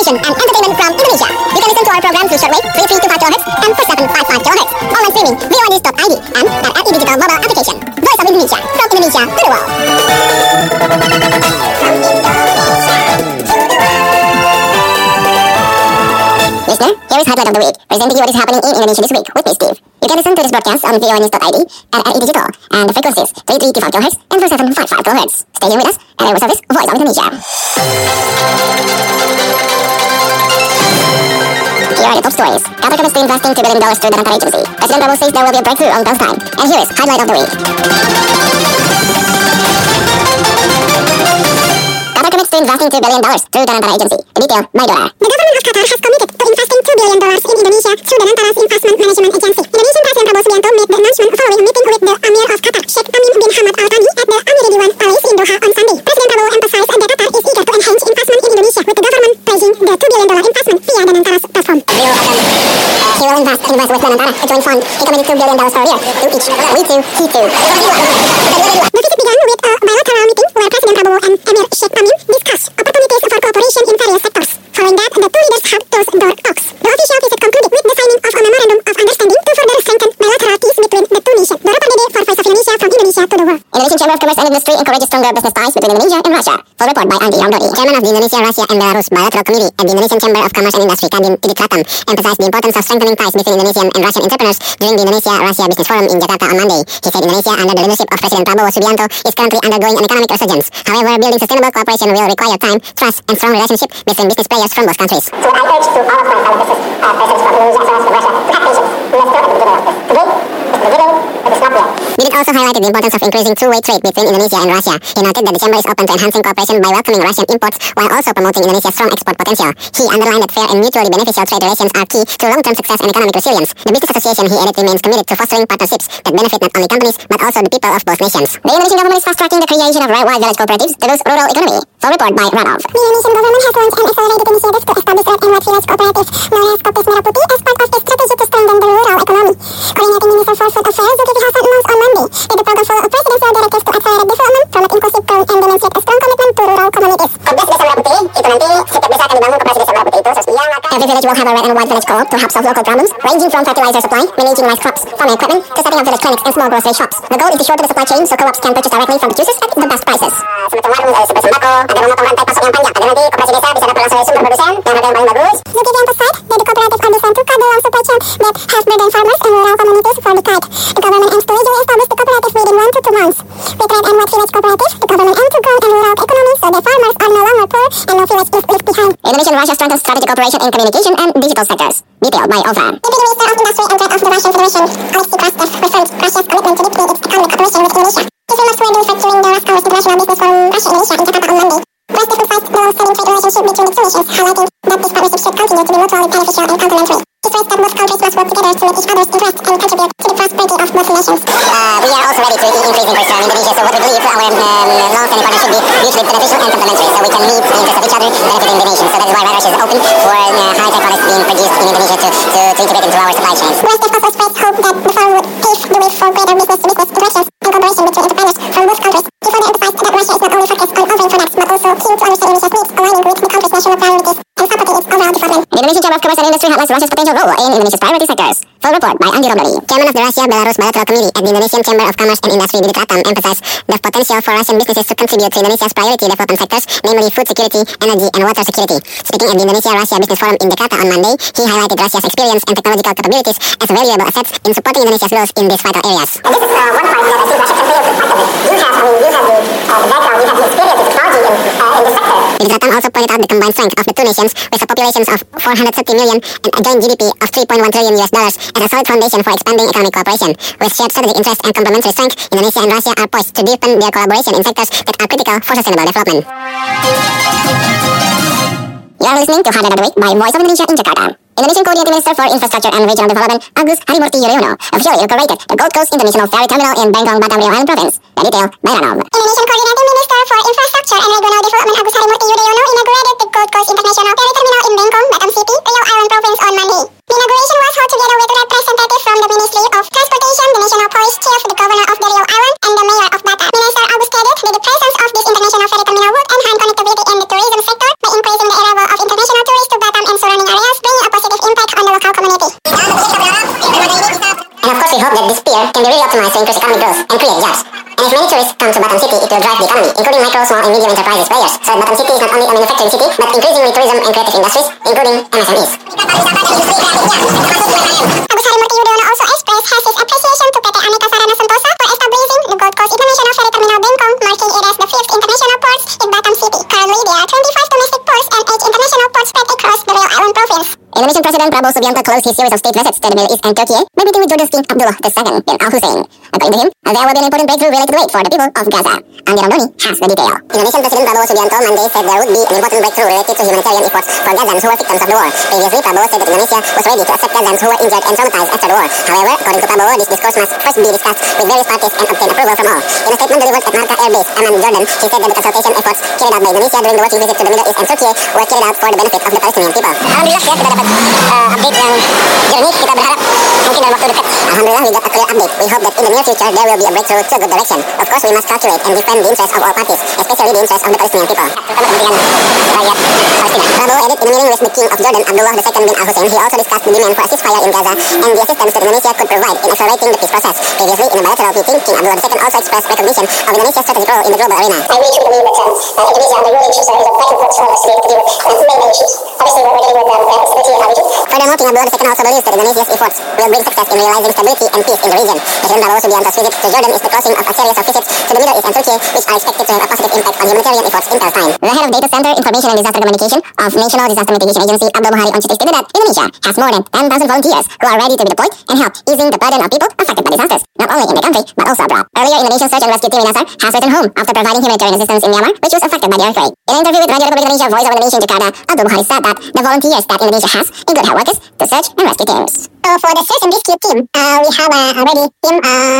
information and entertainment from Indonesia. You can listen to our program through shortwave 3325 kHz and 4755 kHz. Online streaming via voice.id and our RE Digital mobile application. Voice of Indonesia, from Indonesia to the world. Listener, here is Highlight of the Week, presenting you what is happening in Indonesia this week with me, Steve. You can listen to this broadcast on voinews.id and RE Digital, and the frequencies 3325 kHz and 4755 kHz. Stay here with us, and I will service Voice of Indonesia. Here are the top stories. Qatar commits to investing $2 billion through the Antara Agency. President Prabowo says there will be a breakthrough on Palestine. And here is Highlight of the Week. Qatar commits to investing $2 billion through the Antara Agency. The detail by Dora. The government of Qatar has committed to investing $2 billion in Indonesia through the Antara's Investment Management Agency. Indonesian President Prabowo Subianto made the announcement following a meeting with the Emir of Qatar, Sheikh Tamim bin Hamad Al Thani, at the Amir Ridwan Palace in Doha on Sunday. President Prabowo emphasized that Qatar is eager to enhance investment in Indonesia, with the government pledging the $2 billion investment via the Antara's platform. He will invest with the Antara, a joint fund. He committed $2 billion per year to each. We too, he too. The visit began with a bilateral meeting where President Prabowo and Emir Sheikh Tamim discussed opportunities for cooperation in various sectors. Following that, the two leaders held closed-door talks. The official visit concluded with the signing of a memorandum of understanding to further strengthen bilateral ties between the two nations. Dora Pardede for Voice of Indonesia, from Indonesia to the world. Indonesian Chamber of Commerce and Industry encourages stronger business ties between Indonesia and Russia. Full report by Andi Ramdhani. Chairman of the Indonesia, Russia and Belarus Bilateral Committee at the Indonesian Chamber of Commerce and Industry, Kadin Tidikrattam, emphasized the importance of strengthening ties between Indonesian and Russian entrepreneurs during the Indonesia-Russia Business Forum in Jakarta on Monday. He said Indonesia, under the leadership of President Prabowo Subianto, is currently undergoing an economic resurgence. However, building sustainable cooperation will require time, trust and strong relationship between business players from both countries. So I urge to all of my fellow business presidents from Indonesia as well as from Russia to have patience. We are still at the beginning of this. Today is the beginning, but it's not yet. Biden also highlighted the importance of increasing two-way trade between Indonesia and Russia. He noted that the chamber is open to enhancing cooperation by welcoming Russian imports while also promoting Indonesia's strong export potential. He underlined that fair and mutually beneficial trade relations are key to long-term success and economic resilience. The business association, he added, remains committed to fostering partnerships that benefit not only companies but also the people of both nations. The Indonesian government is fast-tracking the creation of right-wide village cooperatives to boost rural economy. Full report by Ranov. The Indonesian government has launched an accelerated initiative to establish red and white village cooperative known as Kopis Merah Putih as part of its strategy to strengthen the rural economy. Coordinating Minister for Food Affairs Zulkifli Hasan announced on Monday that the program follows presidential directives to accelerate development, promote inclusive growth, and demonstrate a strong commitment to rural communities. Kopdes Desa Merah Putih itu nanti setiap desa akan dibangun koperasi Desa Merah Putih itu yang akan Every village will have a red and white village co-op to help solve local problems, ranging from fertilizer supply, managing rice crops, farming equipment, to setting up village clinics and small grocery shops. The goal is to shorten the supply chain so co-ops can purchase directly from producers at the best prices. semacam warung seperti sembako, agar memotong rantai pasok yang panjang, agar nanti koperasi desa bisa dapat langsung sumber produsen yang harga yang paling bagus. Zulkifli emphasized that the cooperatives are designed to cut the long supply chain that has burdened farmers and rural communities for decades. The government aims to legally establish the cooperative within 1 to 2 months. With red and white village cooperative, the government aims to grow and rural economy so that farmers are no longer poor and no village is left behind. Indonesia and Russia strengthens strategic cooperation in communication and digital sectors. Detailed by Ovan. Deputy Minister of Industry and Trade of the Russian Federation, Alexei Krastev, referred Russia's commitment to deepening its economic cooperation with Indonesia. His remarks were delivered during the Moscow International Business Forum Russia-Indonesia in Jakarta on Monday. Krastev emphasized the long-standing trade relationship between the two nations, highlighting that this partnership should continue to be mutually beneficial and complementary. He stressed that both countries must work together to meet each other's interests and contribute to the prosperity of both nations. We are also ready to increase inquiries from Indonesia, so what we believe our long-standing partnership should be mutually beneficial and complementary, so we can meet the interests of each other, benefiting the nation. So that is why Russia is open for high-tech products being produced in Indonesia to integrate into our supply chains. Krastev also expressed hope that the forum would pave the way for greater business-to-business interactions and cooperation between entrepreneurs from both countries. He further emphasized that Russia is not only focused on offering products, but also keen to understand Indonesia's needs, aligning with the country's national priorities and supporting its overall development. The Indonesian Chamber of Commerce and Industry highlights Russia's potential role in Indonesia's priority sectors. Full report by Andi Ramdhani. Chairman of the Russia-Belarus Bilateral Committee at the Indonesian Chamber of Commerce and Industry, Tidikrattam, emphasized the potential for Russian businesses to contribute to Indonesia's priority development sectors, namely food security, energy, and water security. Speaking at the Indonesia-Russia Business Forum in Jakarta on Monday, he highlighted Russia's experience and technological capabilities as valuable assets in supporting Indonesia's growth in these vital areas. And this is one part that I think Russia can play a good part of it. You have the background, you have the experience, the technology in the sector. Tidikrattam also pointed out the combined strength of the two nations with populations of 430 million and a joint GDP of $3.1 trillion as a solid foundation for expanding economic cooperation. With shared strategic interests and complementary strength, Indonesia and Russia are poised to deepen their collaboration in sectors that are critical for sustainable development. You are listening to Highlight of the Week by Voice of Indonesia in Jakarta. Indonesian Coordinating Minister for Infrastructure and Regional Development, Agus Harimurti Yudhoyono, officially inaugurated the Gold Coast International Ferry Terminal in Bengkong, Batam, Riau Island Province. The detail by Ranov. Indonesian Coordinating Minister for Infrastructure and Regional Development, Agus Harimurti Yudhoyono, inaugurated the Gold Coast International Ferry Terminal in Bengkong, Batam City, Riau Island Province on Monday. The inauguration was held together with representatives from the Ministry of Transportation, the National Police Chief, the Governor of the Riau Island, and the Mayor of Batam. Minister Agus stated that the presence of this international ferry terminal would enhance connectivity in the tourism sector by increasing the arrival of international tourists to Batam optimized to increase economic growth and create jobs. And if many tourists come to Batam City, it will drive the economy, including micro, small, and medium enterprises players. So Batam City is not only a manufacturing city, but increasingly tourism and creative industries, including MSMEs. Agus Harimurti Yudhoyono also expressed his appreciation to PT Aneka Sarana Sentosa for establishing the Gold Coast International Ferry Terminal Bengkong, marking it as the 5th international port in Batam City. Currently, there are 25 domestic ports and 8 international ports spread across the Royal Island province. Indonesian President Prabowo Subianto closed his series of state visits to the Middle East and Turkey by meeting with Jordan's King Abdullah II bin Al Hussein. According to him, there will be an important breakthrough related to aid for the people of Gaza. Andi Ramdhani has the detail. Indonesian President Prabowo Subianto Monday said there would be an important breakthrough related to humanitarian efforts for Gazans who were victims of the war. Previously, Prabowo said that Indonesia was ready to accept Gazans who were injured and traumatized after the war. However, according to Prabowo, this discourse must first be discussed with various parties and obtain approval from all. In a statement delivered at Marka Air Base, Amman, Jordan, he said that the consultation efforts carried out by Indonesia during the working visit to the Middle East and Turkey were carried out for the benefit of the Palestinian people. Alhamdulillah ya, kita dapat update yang jernih. Kita berharap mungkin dalam waktu dekat. Alhamdulillah, we got a clear update. We hope that in the near future there will be a breakthrough to a good direction. Of course, we must calculate and defend the interests of all parties, especially the interests of the Palestinian people. Terutama kepentingan rakyat Palestina. Prabowo added in a meeting with the King of Jordan, Abdullah II bin Al Hussein, he also discussed the demand for a ceasefire in Gaza and the assistance that Indonesia could provide in accelerating the peace process. Previously, in a bilateral meeting, King Abdullah II also expressed recognition of Indonesia's strategic role in the global arena. I really truly believe that Indonesia and the ruling chiefs is a vital force for us to deal with many issues. Obviously, we're dealing with stability and our region. Furthermore, King Abdullah II also believes that Indonesia's efforts will bring success in realizing stability and peace in the region. President Prabowo Subianto's visit to Jordan is the closing of a series of visits to the Middle East and Turkey, which are expected to have a positive impact on humanitarian efforts in Palestine. The head of Data Center, Information and Disaster Communication of National Disaster Mitigation Agency, Abdul Muhari, on Tuesday stated that Indonesia has more than 10,000 volunteers who are ready to be deployed and help easing the burden of people affected by disasters, not only in the country, but also abroad. Earlier, Indonesian Search and Rescue Team INASAR has returned home after providing humanitarian assistance in Myanmar, which was affected by the earthquake. In an interview with Radio Republik Indonesia Voice of Indonesia in Jakarta, Abdul Muhari said that the volunteers that Indonesia has include health workers to search and rescue teams. So for the search and rescue team, we have already team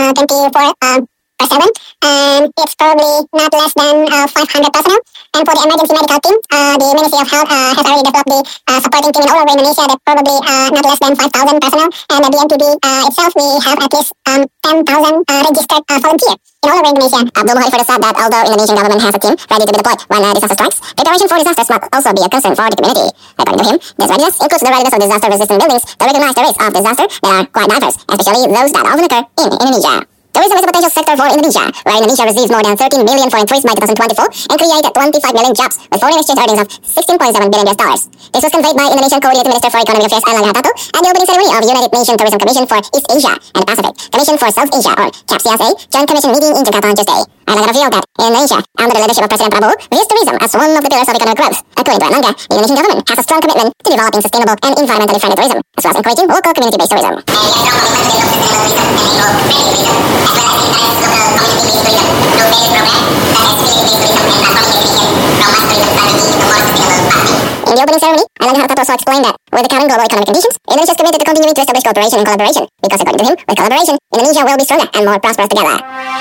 24/7, and it's probably not less than 500 personnel. And for the emergency medical team, the Ministry of Health has already developed the supporting team in all over Indonesia that probably not less than 5,000 personnel. And at the NTB itself, we have at least 10,000 registered volunteers in all over Indonesia. Abdul Muhari further said that although Indonesian government has a team ready to be deployed when a disaster strikes, preparation for disasters must also be a concern for the community. According to him, this readiness includes the readiness of disaster-resistant buildings to recognize the risks of disaster that are quite diverse, especially those that often occur in Indonesia. Tourism is a potential sector for Indonesia, where Indonesia received more than 13 billion foreign tourists by 2024 and created 25 million jobs with foreign exchange earnings of $16.7 billion. This was conveyed by Indonesian Coordinating Minister for Economic Affairs Erlangga Hartarto at the opening ceremony of United Nations Tourism Commission for East Asia and the Pacific, Commission for South Asia, or CAP-CSA, Joint Commission meeting in Jakarta on Tuesday. Erlangga revealed that Indonesia, under the leadership of President Prabowo, views tourism as one of the pillars of economic growth. According to Erlangga, the Indonesian government has a strong commitment to developing sustainable and environmentally friendly tourism, as well as encouraging local community-based tourism. In the opening ceremony, Erlangga Hartarto also explained that with the current global economic conditions, Indonesia is committed to continuing to establish cooperation and collaboration, because according to him, with collaboration, Indonesia will be stronger and more prosperous together.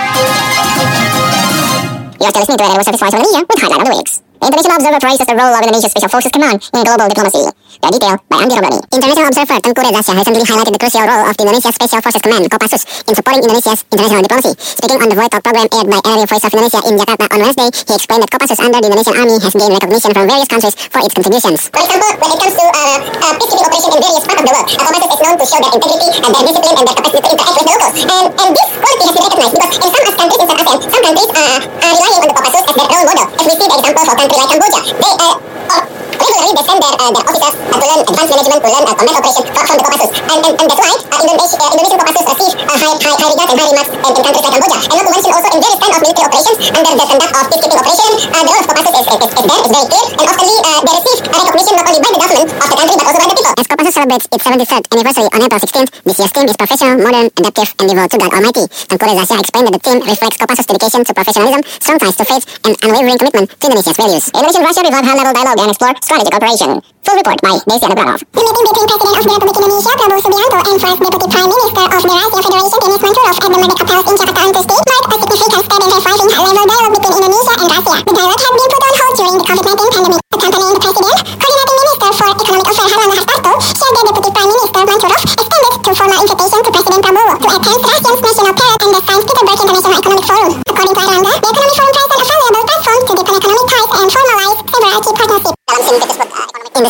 You are still listening to Radio Service Voice of Indonesia with Highlight of the Weeks. The International Observer praises the role of Indonesia's Special Forces Command in global diplomacy. The detail by Andi Ramdhani. International Observer Tengku Reza recently highlighted the crucial role of the Indonesia Special Forces Command, Kopassus, in supporting Indonesia's international diplomacy. Speaking on the Voice Talk program aired by Radio Voice of Indonesia in Jakarta on Wednesday, he explained that Kopassus under the Indonesian Army has gained recognition from various countries for its contributions. For example, when it comes to peacekeeping operation in various parts of the world, Kopassus is known to show their integrity and their discipline and their capacity to interact with the locals. And this quality has been recognized because in some countries inside ASEAN, some countries are relying on the Kopassus as their role model. As we see the example for country like Cambodia, regularly they send their officers to learn advanced management, to learn combat operation from the Kopassus. And that's why Indonesian Kopassus receive high regard and high remarks in countries like Cambodia. And not to mention also in various kinds of military operations under the conduct of peacekeeping operation, the role of Kopassus is there, is very clear, and oftenly they receive recognition not only by the government of the country but also by the people. As Kopassus celebrates its 73rd anniversary on April 16th, this year's theme is professional, modern, adaptive, and devoted to God Almighty. Tengku Reza explained that the theme reflects Kopassus' dedication to professionalism, strong ties to faith, and unwavering commitment to Indonesia's values. Indonesia and Russia revive high-level dialogue and explore strategic cooperation. Full report by Desi Anugranov. The meeting between President of the Republic Indonesia, Prabowo Subianto, and First Deputy Prime Minister of the Russian Federation, Denis Manturov, at the Merdeka Palace in Jakarta on Tuesday, marked a significant step in reviving high-level dialogue between Indonesia and Russia. The dialogue had been put on hold during the COVID-19 pandemic. Accompanying the President, Coordinating Minister for Economic Affairs Erlangga Hartarto shared that Deputy Prime Minister Manturov extended two formal invitation to President Prabowo to attend Russia's National Parade and the St. Petersburg International Economic Forum. According to Erlangga, the Economic Forum provides a valuable platform to deepen economic ties and formalize several key partnerships. In the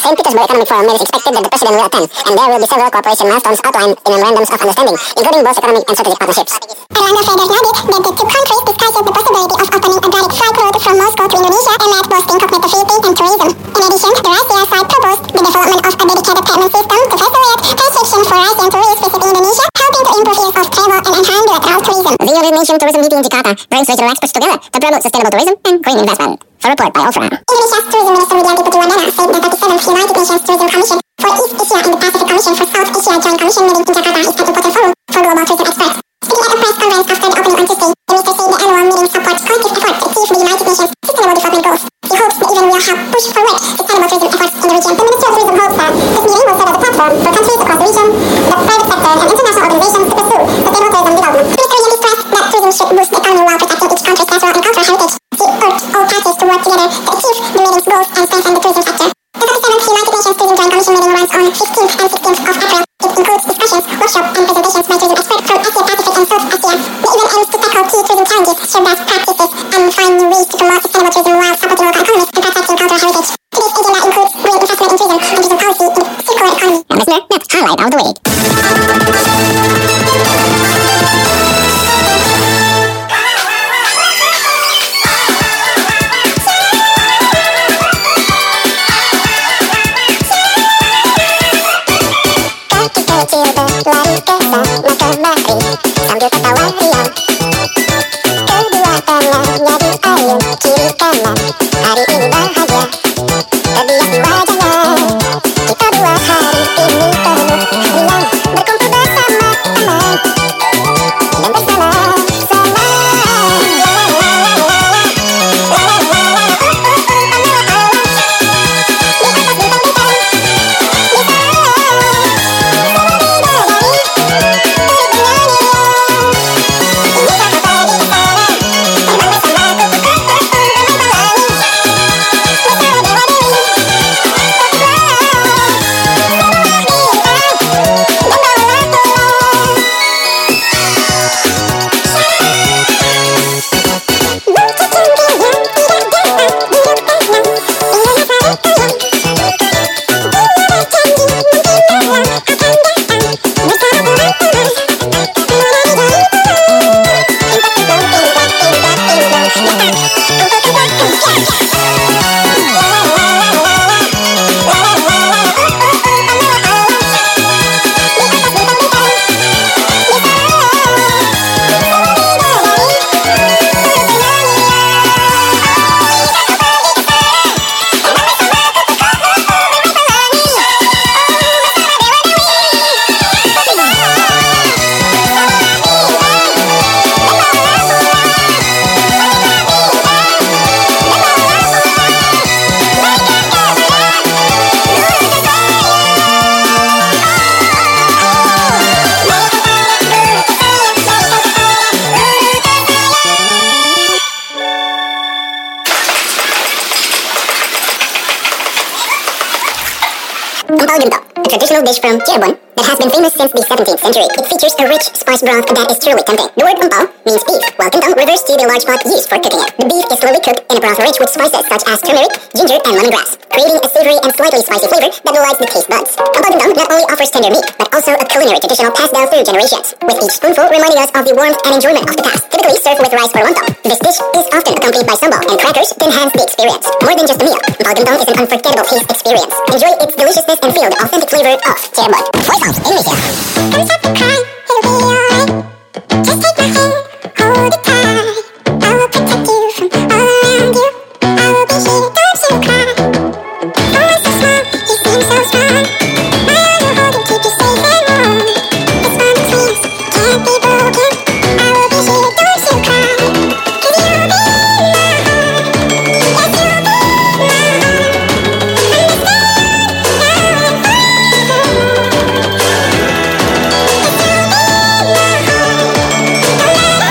St. Petersburg Economic Forum, it is expected that the president will attend, and there will be several cooperation milestones outlined in memorandums of understanding, including both economic and strategic partnerships. Orlando further noted that the two countries discussed the possibility of opening a direct flight route from Moscow to Indonesia and at boosting connectivity and tourism. In addition, the Russia side proposed the development of a dedicated payment system to facilitate transaction for Russian tourists visiting Indonesia, helping to improve ease of travel and enhance bilateral tourism. The United Nations Tourism Meeting in Jakarta brings regional experts together to promote sustainable tourism and green investment. For a report by Ofra. Indonesia's Tourism Minister Widianti Putiwardana said the 37th United Nations Tourism Commission for East Asia and the Pacific Commission for South Asia Joint Commission meeting in Jakarta is an important forum for global tourism experts. Speaking at a press conference after the opening on Tuesday, the minister said the annual meeting supports collective efforts to achieve the United Nations Sustainable Development Goals. He hopes the event will help push forward sustainable tourism efforts in the region. The Ministry of Tourism hopes that this meeting will serve as a platform for countries across the region, the private sector, and international organizations to pursue sustainable tourism development. Minister Widianti stressed that tourism should boost the economy while protecting each country's natural and cultural heritage. He urged all parties to work together to achieve the meeting's goals and strengthen the tourism sector. The 37th United Nations Tourism Joint Commission meeting runs on 15th and 16th of April. It includes discussions, workshops, and presentations by tourism experts from Asia, Pacific, and South Asia. The event aims to tackle key tourism challenges, share best practices, and find new ways to promote sustainable tourism while supporting local economies and protecting cultural heritage. Today's agenda includes green investment in tourism and tourism policy in circular economy. And listener, next highlight of the week. Kecil berlari ke sana kemari sambil tertawa riang. Kedua tangannya diayun kiri kanan. Hari ini bahagia terbias di wajahnya. Kita dua hari ini penuh riang, berkumpul bersama teman dan bersama-sama. Empal Gentong, a traditional dish from Cirebon that has been famous since the 17th century. It features a rich, spice broth that is truly tempting. The word empal means beef, while gentong refers to the large pot used for cooking it. The beef is slowly cooked in a broth rich with spices such as turmeric, ginger, and lemongrass, creating a savory and slightly spicy flavor that delights the taste buds. Empal Gentong not only offers tender meat, but also a culinary traditional passed down through generations, with each spoonful reminding us of the warmth and enjoyment of the past. Typically served with rice or lontong, this dish is often accompanied by sambal and crackers to enhance the experience. More than just a meal, Empal Gentong is an unforgettable taste experience. Enjoy its deliciousness and feel the authentic flavor of Cirebon. Voice of Indonesia. Don't stop to cry, it'll be alright. Just take my hand, hold it tight. I will protect you from all around you. I will be here, don't you cry. Oh, I'm so small, you seem so strong. My arms will hold you, keep you safe and warm. This bond between us can't be broken. I will be here, don't you cry. 'Cause you'll be in my heart. Yes, you'll be in my heart. Understand now and forever.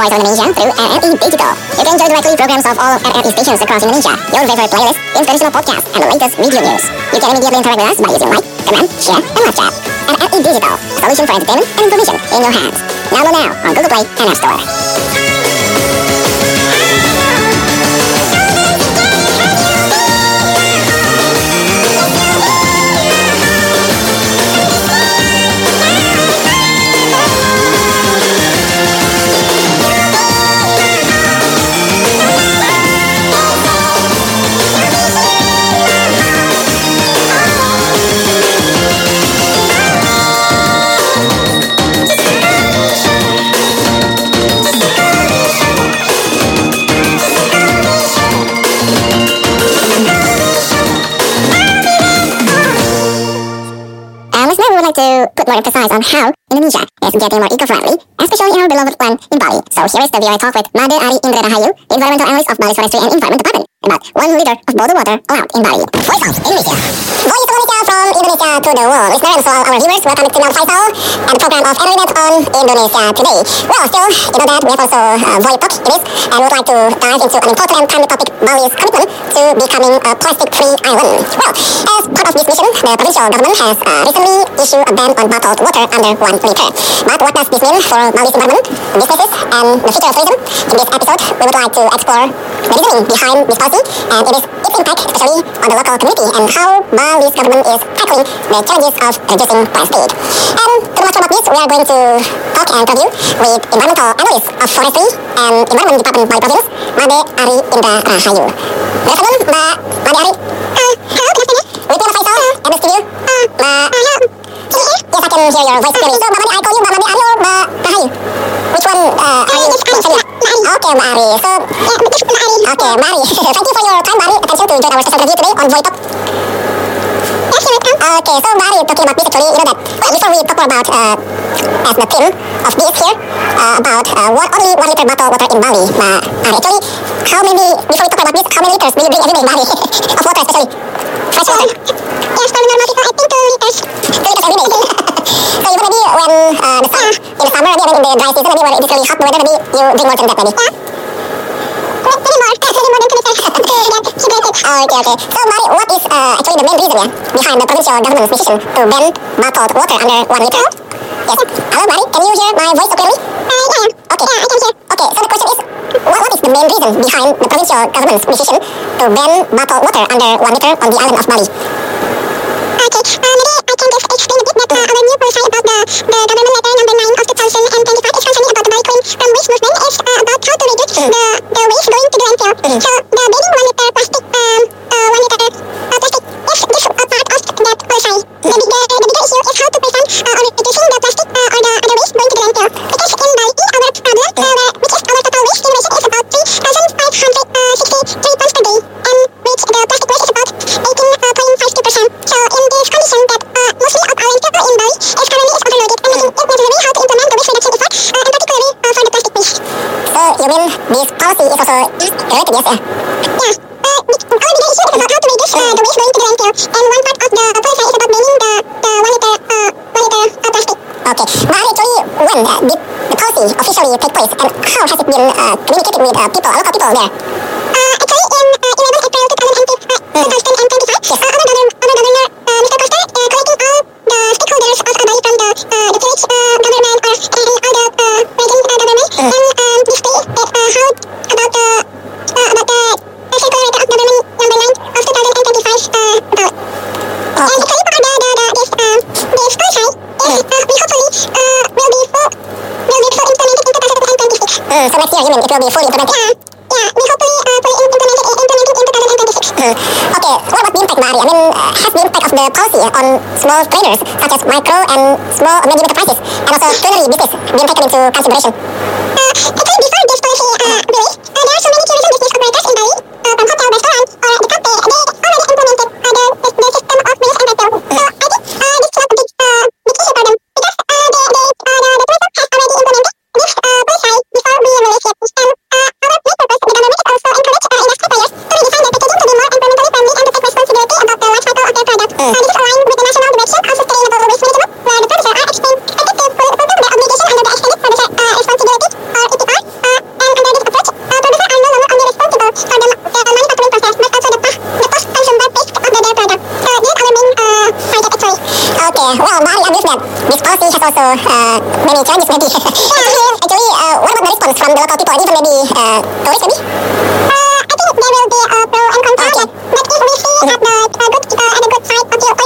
Voice of Indonesia through RRI Digital. You can enjoy directly programs of all RRI stations across Indonesia, your favorite playlists, inspirational podcasts, and the latest video news. You can immediately interact with us by using like, comment, share, and live chat. RRI Digital, a solution for entertainment and information in your hands. Download now on Google Play and App Store. To put more emphasis on how Indonesia is getting more eco-friendly, especially in our beloved land in Bali. So here is the VOA talk with Made Ari Indra Rahayu, the environmental analyst of Bali's Forestry and Environment Department, about 1 liter of bottled water allowed in Bali. Voice of Indonesia. Voice of Indonesia from Indonesia to the world. Listeners and for all our viewers, welcome to Now Faisal and the program of Entertainment on Indonesia Today. Well, still, you know that we have also Voice Talk in this, and we would like to dive into an important and timely topic, Bali's commitment to becoming a plastic-free island. Well, as part of this mission, the provincial government has recently issued a ban on bottled water under 1 liter. But what does this mean for Bali's environment, businesses, and the future of tourism? In this episode, we would like to explore the reasoning behind this policy and its impact, especially on the local community, and how Bali's government is tackling the challenges of reducing plastic. And to know much about this, we are going to talk and interview with environmental analyst of Forestry and Environment Department Bali Province, Made Ari Indra Rahayu. Good afternoon, Mbak Made Ari. Hello, good afternoon. With me, Faisal, at the studio. Hello. Yes, I can hear your voice clearly. So, Mbak Made, I call you Mbak Made Ari or Mbak Rahayu? Which one are you mentioning? Okay, Mbak Ari. So, yeah, Mbak Ari. Okay, Mbak Ari. Thank you for your time, Mbak Ari. Attention to join our special interview today on Voice Talk. Yes, you're welcome. Okay, so Mbak Ari, talking about this actually, you know that before we talk about as the theme of this here, about what only 1 liter bottle water in Bali, Mbak Ari. Actually, how many, before we talk about this, how many liters do you drink every day, Mbak Ari? Of water, especially fresh water. Yes, for normal people, I think 2 liters. 2 liters every day. So even maybe when in the summer, maybe in the dry season, maybe when it is really hot weather, maybe you drink more than that, maybe. Yeah. Maybe more than 2 liters to get hydrated. Okay. So Mbak Ari, what is actually the main reason behind the provincial government's decision to ban bottled water under 1 liter? Yes. Hello, Mbak Ari, can you hear my voice clearly? Yeah. Okay. Yeah, I can hear. Okay, so the question is, what is the main reason behind the provincial government's decision to ban bottled water under 1 liter on the island of Bali? Okay, maybe I can just explain a bit that our new policy about the government letter number 9 of 2025 is concerning about the Bali Clean from Waste movement is about how to reduce the waste going to the landfill. So the banning 1 liter plastic, 1 liter plastic is just a part of that policy. The bigger issue is how to prevent or reducing the plastic or the other waste going to the landfill. Because in Bali, our problem, which is our total waste generation, is about 3,563 tons per day, and which the plastic waste is about 18.52%. So in this condition that mostly of our landfill in Bali is currently overloaded and making it necessary how to implement the waste reduction effort, and particularly for the plastic waste. So you mean this policy is also related, yes? Yeah. Our bigger issue is about how to reduce the waste going to the landfill, and one part of the policy is about banning the 1 liter plastic. Okay. But actually, when did the policy officially take place, and how has it been communicated with people, local people there? Actually, in 11 April 2025, Yes. our governor, Mr. Costa, collecting all the stakeholders of Bali from the village government or all the region government, and display it how about the circular letter of government number 9 of 2025 about. And actually, for this policy, we hopefully will be full implemented in 2026. So next year, you mean it will be fully implemented? Yeah, we hopefully fully implemented in 2026. Okay, what about the impact, Mbak Ari? I mean, has the impact of the policy on small traders, such as micro and small medium enterprises, and also culinary business, been taken into consideration? Actually, before this policy release, there are so many tourism business operators in Bali, from hotel, restaurant, or the cafe, they already implemented the system of waste and rental. So I think this is not a big issue for them, because the tourism has already implemented this policy before we release it. And our main purpose, the government is also encourage industry players to redesign their packaging to be more environmentally friendly and to take responsibility about the life cycle of their product. This is aligned with the national direction of sustainable waste management, where the producers are expected to fulfill the obligation under the extended producer responsibility or also many challenges maybe. Actually, what about the response from the local people and even maybe tourists maybe? I think there will be a pro and contra. Okay. But if we see at the good side of view,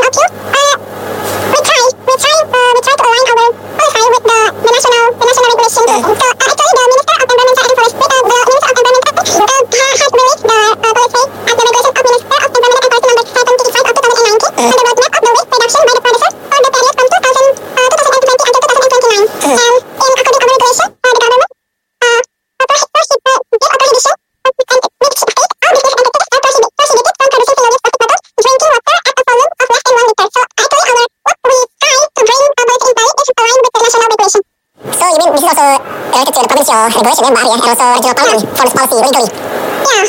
we try to align our policy with the national regulation. So actually, the Minister of Environment and Forestry, the Minister of Environment has released the policy as the regulation of Minister of Environment and Forestry number 75 of 2019 on the roadmap of the waste reduction by the producers for the period from 2020 until 2029. And in according to our regulation, the government prohibits the prohibition and which state or business entities are prohibited from producing single-use plastic bottles, drinking water at a volume of less than 1 liter. So actually, what we try to bring about in Bali is aligned with the national regulation. So you mean this is also related to the provincial regulation in Bali and also regional parliament for this policy legally? Yeah.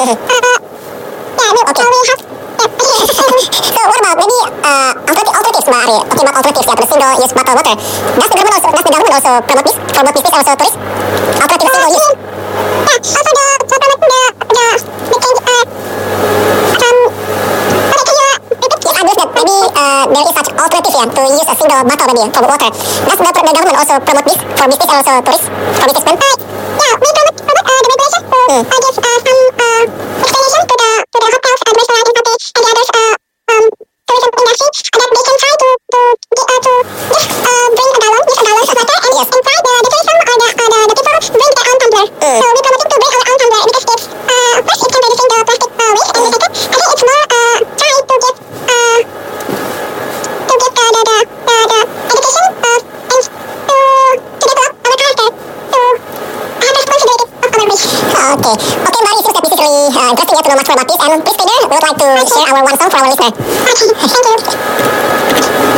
Okay. So what about maybe alternatives, Mbak Ari? Talking about alternatives to the single-use bottle water. Does the government also promote this for both business and also tourists? Alternative single use? Yeah. Also the change. Yes, I believe that maybe there is such alternative here to use a single bottle maybe for water. Does the government also promote this for business and also tourists? For business plan? Yeah, we promote the regulation to give some explanation to the hotels, the restaurant, and cafe, and the others tourism industry that they can try to bring a gallon of water and Yes. try the tourism or the people bring their own tumbler. So we promote to bring our own tumbler because it's first it can reduce the plastic waste, and second I think it's more try to give the education and to develop our character to have responsibility of our waste. Okay, Mbak Ari, it seems that this is really interesting to know much more about this. And please, Peter, we would like to share our one song for our listener. Okay, thank you.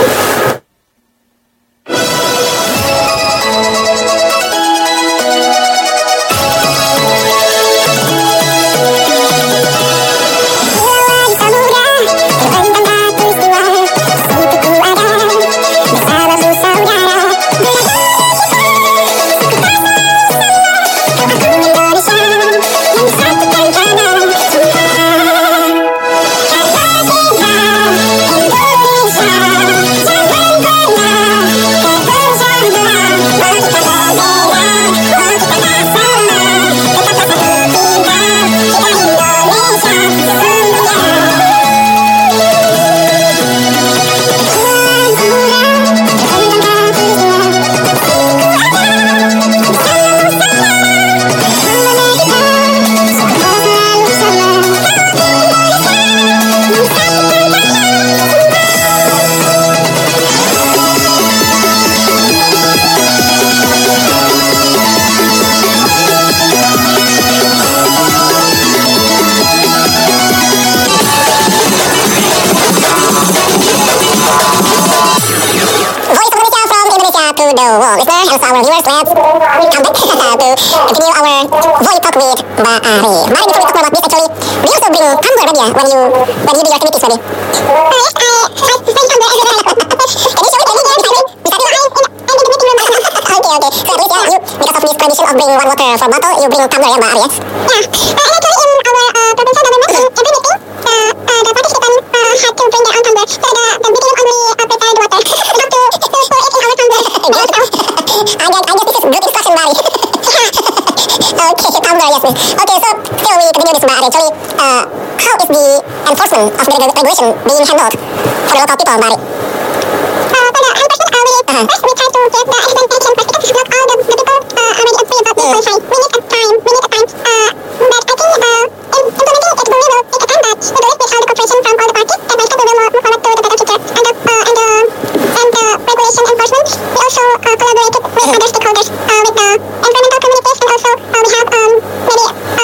our viewers, let's come back to continue our Volley Talk with Mbak Ari. Mbak Ari, before we talk more about this, actually, do you also bring tumbler maybe when you do your activities maybe? Yes, I bring tumbler every day. Can you show it maybe? Okay. So at least, yeah, you, because of this tradition of bringing one water for bottle, you bring tumbler, yeah, Mbak Ari, yes? Yeah. And actually in our provincial government, in every meeting, the participants had to bring their own tumbler. So the meeting only prepared water. Not to pour it in our tumbler. I guess this is good instruction, Mbak Ari. Okay, tumbler, yes, please. Okay, so still we continue this, Mbak Ari. Actually, how is the enforcement of the regulation being handled for the local people, Mbak Ari? For the enforcement, first we try to get the explantation first because not all the people already agree about this policy. We need a time. But I think implementing it will take a time, but we will with all the cooperation from all the parties. Step by step we will move forward to the better future. And the regulation enforcement, we also collaborated with other stakeholders, with the environmental communities, and also we have maybe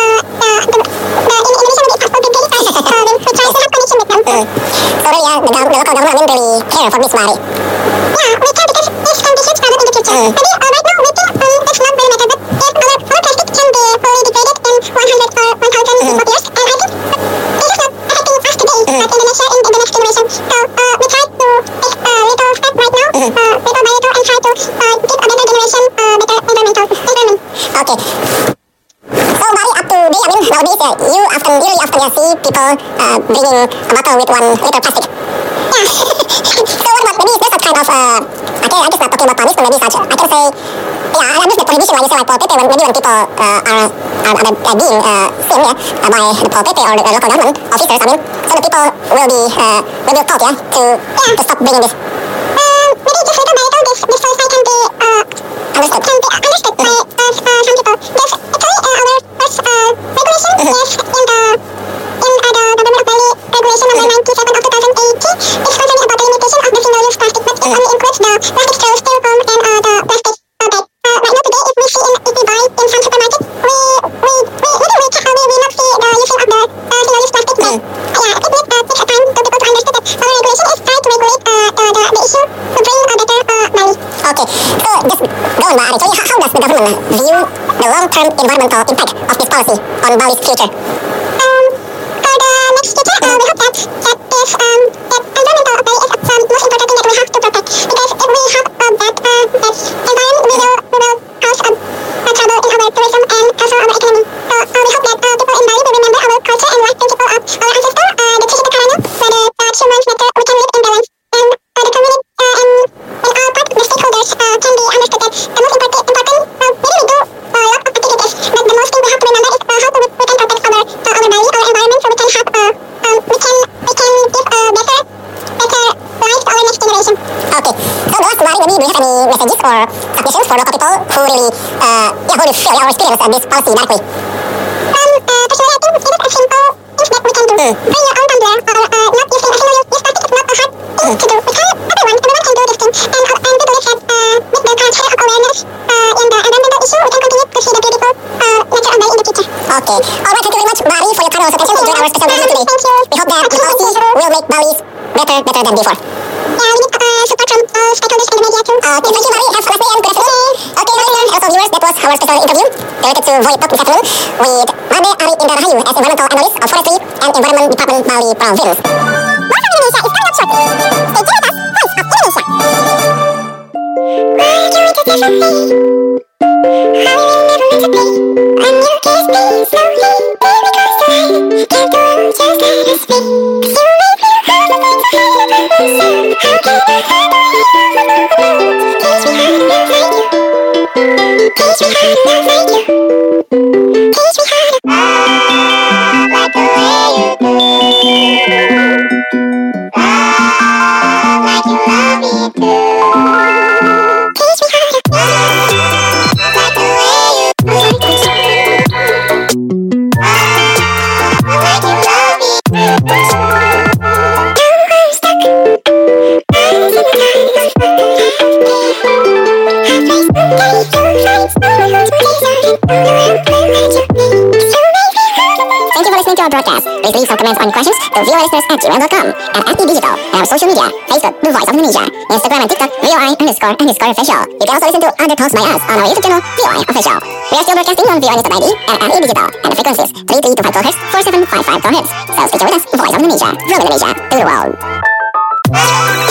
in Indonesia maybe it's called public data. We try to have connection with them. So really, yeah, the local government really care for this, Mbak Ari. Yeah, we can because this can be huge problem in the future. Maybe right now we think that's not very matter, but if our plastic can be fully degraded in 100 or 1000 of years, and I think this is not affecting us today, but Indonesia in the next generation. So we try to take a little step right now, little by little, and try to give a better generation, better environment. Okay. So, Mbak Ari, up to date, I mean, nowadays, you really often see people bringing a bottle with 1 liter plastic. Yeah. So what about maybe is there such kind of, I'm just not talking about punishment maybe such. I can say, yeah, I understand prohibition when you say like Pol Pp, when maybe when people are being seen by the Pol Pp or the local government officers, I mean, so the people will be taught, to stop bringing this. Maybe just little by little, this suicide can be Understood. by some people. There's actually our first regulation, yes, in the Government of Bali Regulation number 97 of 2018. It's concerning about the limitation of the single-use plastic, but it only includes the plastic straws, styrofoam, and the plastic bag. Right now today, if we buy in some supermarket, we not see the using of the single-use plastic bag. Yeah, it takes a time to people to understand that our regulation is trying to regulate the issue to bring a better Bali. Okay, so just going by, actually, how does the government view the long-term environmental impact of this policy on Bali's future? For the next future, we hope that environmental Bali is the most important thing that we have to protect. Because if we have that environment, we will cause trouble in our tourism and also our economy. So we hope that people in Bali will remember our culture and life principle of our ancestors, the Trichita Karana, where the humans matter, we can live in balance. And the community and all part, the stakeholders can be understood that the most important, maybe we do a lot of activities, but the most thing we have to remember is how we can protect our Bali, our environment, so we can have we can give a better life to our next generation. Okay, so the last Bali, maybe do you have any messages or suggestions for local people who really feel or experience this policy directly? Personally, I think it is a simple things that we can do. Bring your own tumbler or not using a single-use plastic is not a hard thing to do. Everyone can do this thing. And we believe that with the current state of awareness in the environmental issue, we can continue to see the beautiful nature of Bali in the future. Okay, alright, thank you very much, Bali, for your time and also attention to join our special visit today. Thank you. We hope that the policy will make Bali better than before. Yeah, we need support from all stakeholders and the media too. Okay, thank you, Bali. Have a nice day and good afternoon. Okay, listeners and also viewers, that was our special interview related to Void Talk this afternoon with Made Ari Indra Rahayu as Environmental Analyst of Forestry and Environment Department, Bali Province. More from Indonesia is coming up shortly. Stay tuned with us, Voice of Indonesia. Why do we get differently? How we will never learn to play. When you kiss me slowly, baby, close the light. Can't go on, just let us be. 'Cause you make me hard to think to hide about myself. How can I hide the way you love? Teach me how to love like you. Teach me how to love like you. Teach me how to love like the way you do. Love like you love me too. Teach me how to love like the way you do. Love like you love me too. Now I'm stuck. I'm in the time of Thank you for listening to our broadcast. Please leave some comments on questions to voilisteners@gmail.com and at eDigital and our social media, Facebook, The Voice of Indonesia, Instagram and TikTok, VOI_official. You can also listen to other talks by us on our YouTube channel, VOI Official. We are still broadcasting on VOI.id and at eDigital, and the frequencies 3325 kHz, 4755 kHz. So stay tuned with us, Voice of Indonesia, from Indonesia to the world.